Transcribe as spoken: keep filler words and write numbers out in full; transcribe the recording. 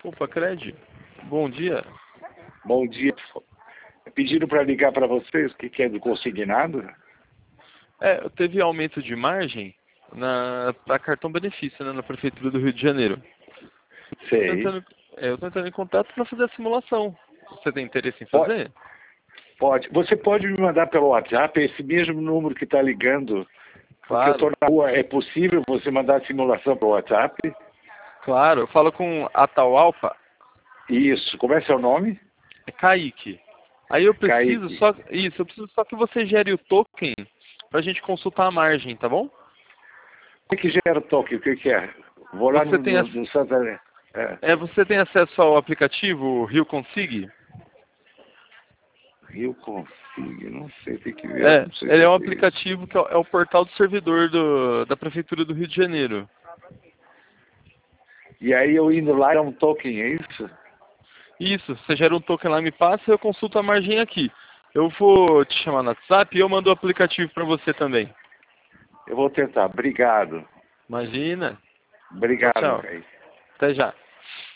Opa, Cred, bom dia. Bom dia. Pediram para ligar para vocês, o que, que é do consignado? É, teve aumento de margem para cartão benefício, né, na Prefeitura do Rio de Janeiro. Sei. Eu tô entrando, é, eu tô entrando em contato para fazer a simulação. Você tem interesse em fazer? Pode. Você pode me mandar pelo WhatsApp esse mesmo número que está ligando? Porque Claro. eu estou na rua. É possível você mandar a simulação pelo WhatsApp? Claro, eu falo com Atahualpa. Isso. Como é seu nome? É Kaique. Aí eu preciso Kaique. só... Isso, eu preciso só que você gere o token pra gente consultar a margem, tá bom? O que, que gera o toque? O que, que é? Vou lá Você no, tem no, ac... no Santander. É. é, você tem acesso ao aplicativo Rio Consig? Rio Config, não sei, tem que ver. É, Não sei ele é um o que é isso. aplicativo que é o, é o portal do servidor do, da Prefeitura do Rio de Janeiro. E aí eu indo lá é um token, é isso? Isso, você gera um token lá, me passa e eu consulto a margem aqui. Eu vou te chamar no WhatsApp e eu mando o aplicativo para você também. Eu vou tentar. Obrigado. Imagina. Tchau, Obrigado, tchau. Kaique. Até já.